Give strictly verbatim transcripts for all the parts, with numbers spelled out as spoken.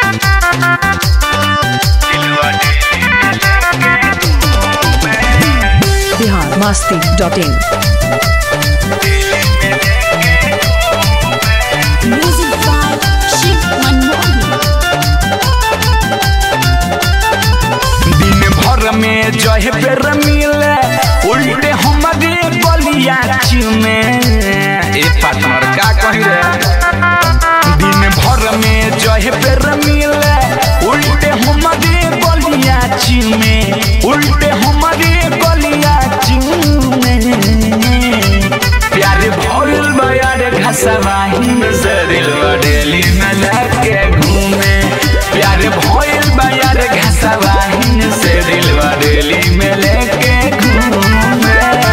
Bihar Masti dot इन। दिन भर में जहे बेर मिले उल्टे हमारे गलिया चुमे ए पार्टनर का कही रे। दिन भर में जहे बेर मिले उल्टे हमारे गलिया चुमे उल्टे हमारे गलिया चुमे प्यारे भइल बयार घसवाही से दिलवा डेली में लेके घूमे प्यारे भइल बयार घसवाही से दिलवा डेली में लेके घूमे।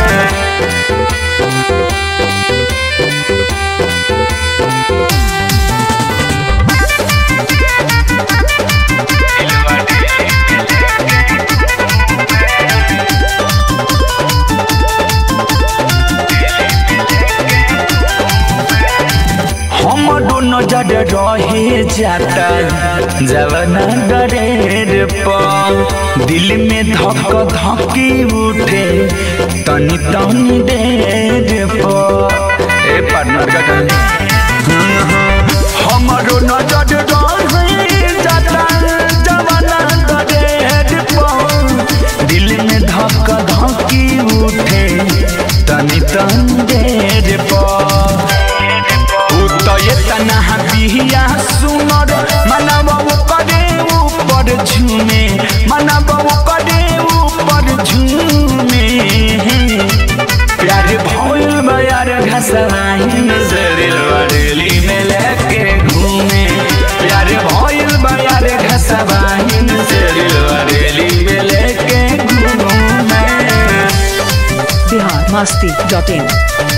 नजर रहे जाता जवना डरेर पर दिल में धक धकी उठे तनी तनी देर पर ए पार्टनर का हमारो नजर रहे जाता जवना डरेर पर दिल में धक धकी उठे तनी तनी देर पर ये तना बिहिया सुनर मनवा करे ऊपर झूमे मनवा करे ऊपर झूमे प्यारे भइल बयार घसवाही से दिलवा डेली में लेके घूमे प्यारे भइल बयार घसवाही से दिलवा डेली में लेके घूमे। Bihar Masti dot in.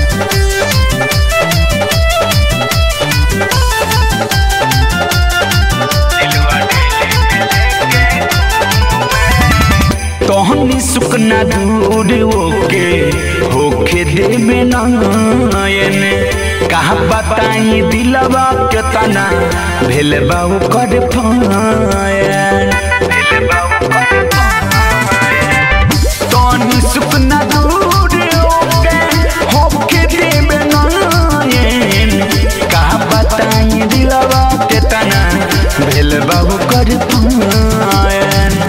तोहनी सुकना दूर ओके होके देवे नयन कहा बताई दिलवा के तना भेल बाऊ कर फायर तोहनी सुकना दूर ओके होके देवे नयन कहा बताई दिलवा के तना भेल बाऊ कर फायर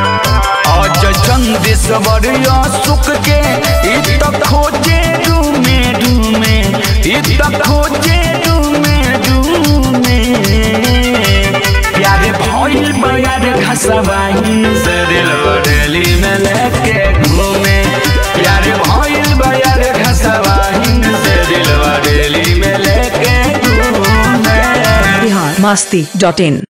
चंदेश्वर सुख के इत खोजे डूमे डूमे इत खोजे डूमे डूमे प्यारे भइल बयार घसवाही से दिलवा डेली में लेके घूमे प्यारे भइल बयार घसवाही से दिलवा डेली में लेके घूमे। बिहार मस्ती डॉट इन।